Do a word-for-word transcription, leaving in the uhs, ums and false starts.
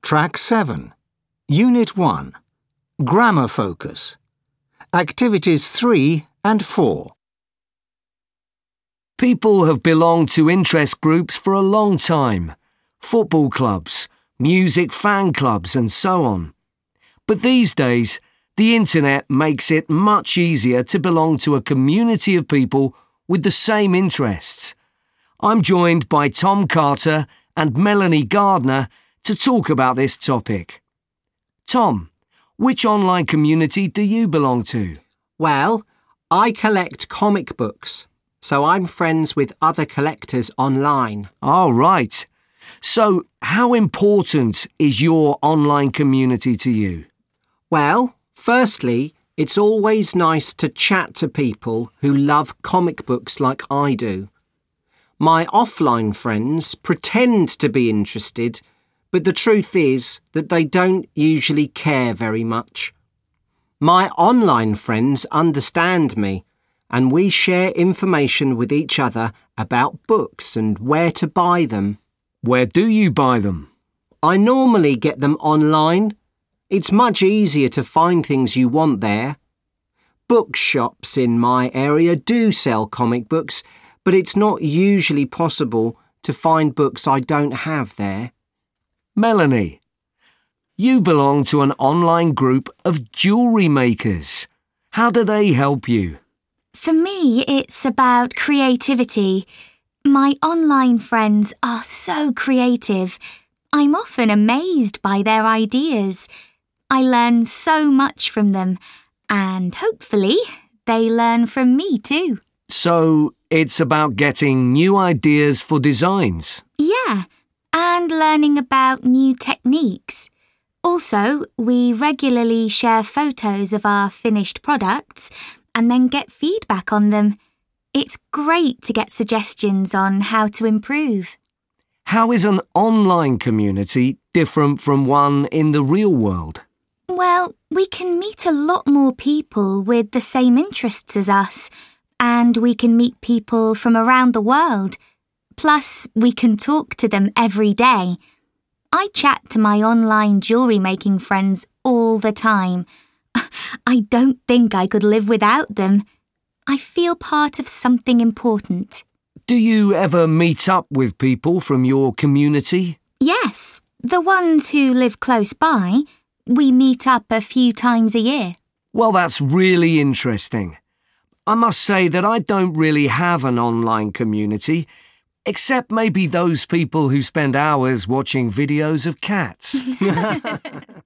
Track seven. Unit one. Grammar focus. Activities three and four. People have belonged to interest groups for a long time. Football clubs, music fan clubs and so on. But these days, the internet makes it much easier to belong to a community of people with the same interests. I'm joined by Tom Carter and Melanie Gardner to talk about this topic. Tom, which online community do you belong to? Well, I collect comic books, so I'm friends with other collectors online. Oh, right. So, how important is your online community to you? Well, firstly, it's always nice to chat to people who love comic books like I do. My offline friends pretend to be interested, but the truth is that they don't usually care very much. My online friends understand me, and we share information with each other about books and where to buy them. Where do you buy them? I normally get them online. It's much easier to find things you want there. Bookshops in my area do sell comic books, but it's not usually possible to find books I don't have there. Melanie, you belong to an online group of jewellery makers. How do they help you? For me, it's about creativity. My online friends are so creative. I'm often amazed by their ideas. I learn so much from them, and hopefully they learn from me too. So, it's about getting new ideas for designs? Yeah, and learning about new techniques. Also, we regularly share photos of our finished products and then get feedback on them. It's great to get suggestions on how to improve. How is an online community different from one in the real world? Well, we can meet a lot more people with the same interests as us, and we can meet people from around the world. Plus, we can talk to them every day. I chat to my online jewellery making friends all the time. I don't think I could live without them. I feel part of something important. Do you ever meet up with people from your community? Yes, the ones who live close by. We meet up a few times a year. Well, that's really interesting. I must say that I don't really have an online community, except maybe those people who spend hours watching videos of cats.